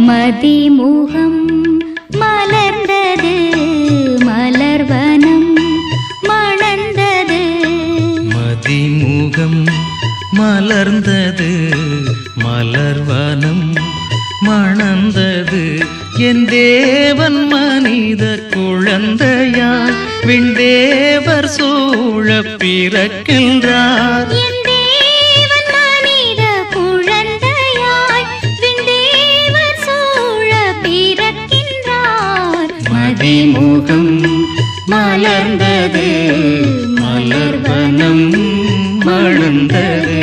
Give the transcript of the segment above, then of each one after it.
மதிமுகம் மலர்ந்தது மலர்வனம் மணந்தது. மதிமுகம் மலர்ந்தது மலர்வனம் மணந்தது. என் தேவன் மனித குழந்தையாய் விண்டேவர் சூழ பிறக்கின்றார். மதிமுகம் மலர்ந்தது மலர்வனம் மணந்தது.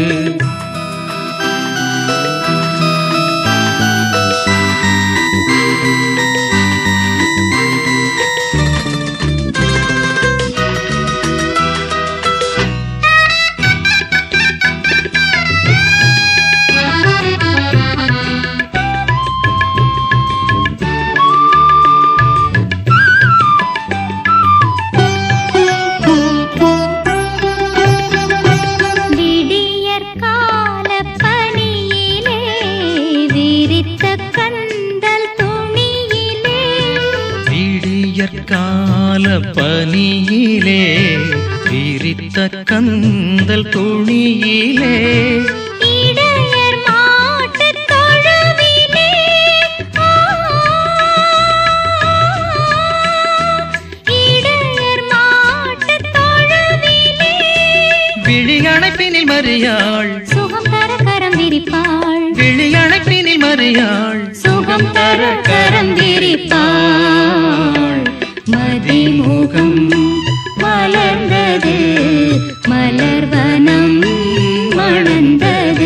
கால பனியிலே விரித்த கந்தல் துணியிலே இடையர் மாட்டுத் தொழுவிலே இடையர் மாட்டுத் தொழுவிலே விழியணைப்பினில் மறியாள் சுகம் தர கரம் விரிப்பாள். விழியணைப்பினில் மறியாள் சுகம் தர கரம் விரிப்பாள். மதிமுகம் மலர்ந்தது மலர்வனம் மணந்தது.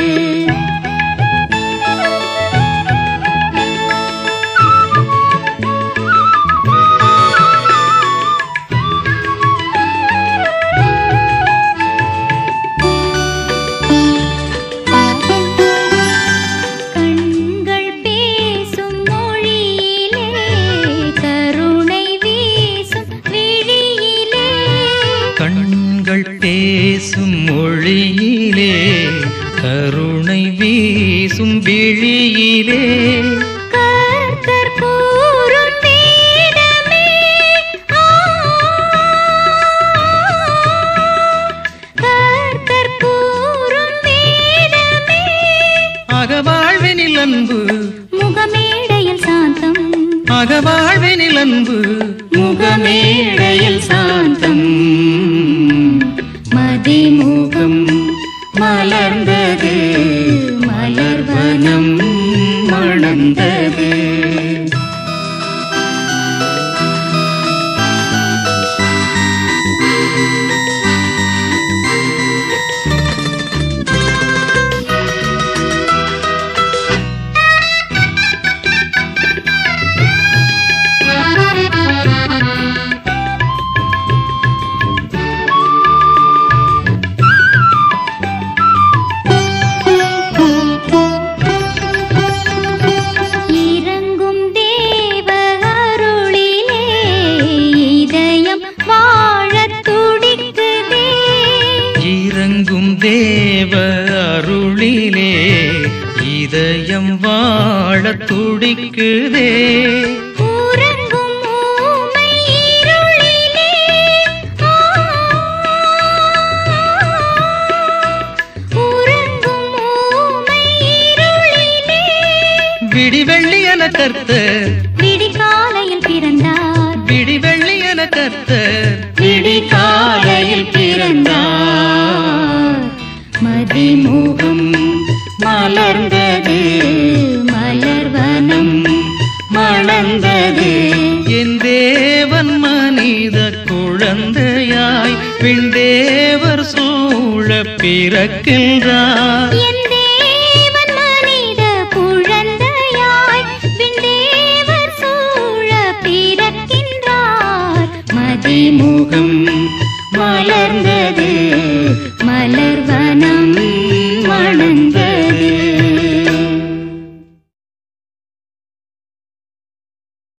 கண்கள் பேசும் மொழியிலே கருணை வீசும் விழியிலே கர்த்தர் கூறும் வேதமே கர்த்தர் கூறும் வேதமே அகவாழ்வினில் அன்பு முகமேடையில் சாந்தம் அகவாழ்வினில் அன்பு முகமேடையில் சாந்தம். மதிமுகம் மலர்ந்தது மலர்வனம் மணந்தது. தேவ அருளிலே இதயம் வாழ துடிக்குதே. உறங்கும் ஊமை இருளிலே உறங்கும் ஊமை இருளிலே விடிவெள்ளி என கர்த்தர் விடிகாலையில் பிறந்தார். விடிவெள்ளி என கர்த்தர் விடிகாலையில் பிறந்தார். மதிமுகம் மலர்ந்தது மலர்வனம் மணந்தது. என் தேவன் மனித குழந்தையாய் விண்டேவர் சூழ பிறக்கின்றார். என் தேவன் மனித குழந்தையாய் விண்டேவர் சூழ பிறக்கின்றார். மதிமுகம் மலர்ந்தது மலர்